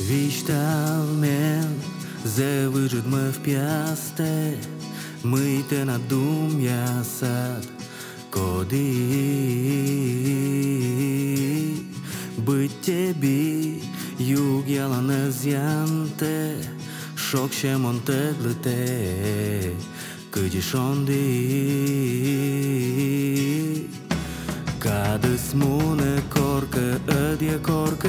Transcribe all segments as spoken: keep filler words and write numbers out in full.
Виждал мен, завържат ме в пясте, мъйте на дум ясат коди. Бъдьте би, югяла на зянте, шокше монтеглете, къде шонди. Cada smune corcă adia corcă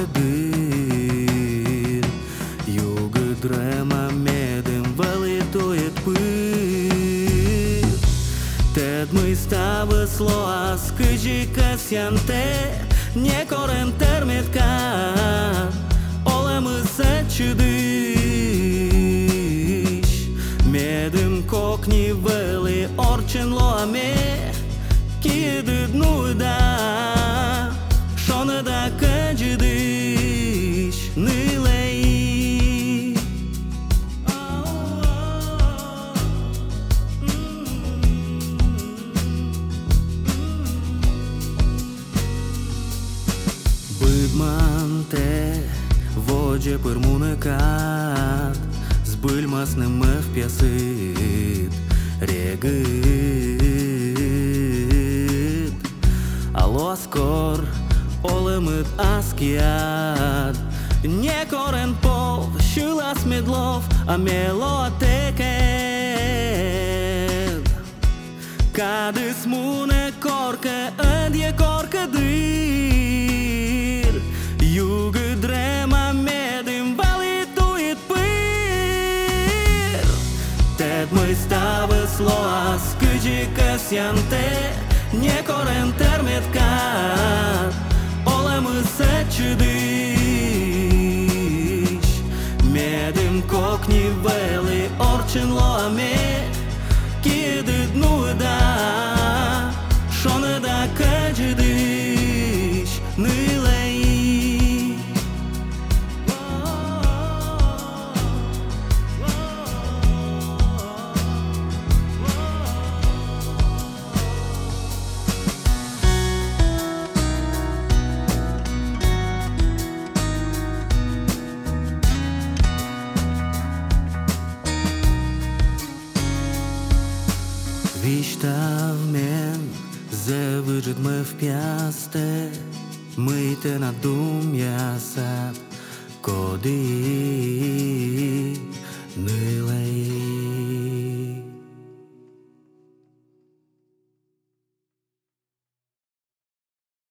dir Юга дрема медем валитует пыр Тед мы става слоа скажи касянте Не корен терметка Оле мы се чудиш Медем кокни вали орчен лоаме Киедет нуда Шона да каджидиш Нилей Бъдманте Водже пърмунекат Сбълмас не ме в пясит Регът Aloskor olemët askjad Një koren pov, shylas medlov A melo ateket Kadës mune korke, ëndje korke dyr Jugë drema medim valituit pyr Tet më stavë sloas këgjë kësjante Не корен терметкат Оле мы се чудиш Медем кокни вели орчен лоаме Киедет нуда Шона да каджидиш Нилей Виждал мен, завържат ме в пясте, мъйте на дум ясат коди, нилей.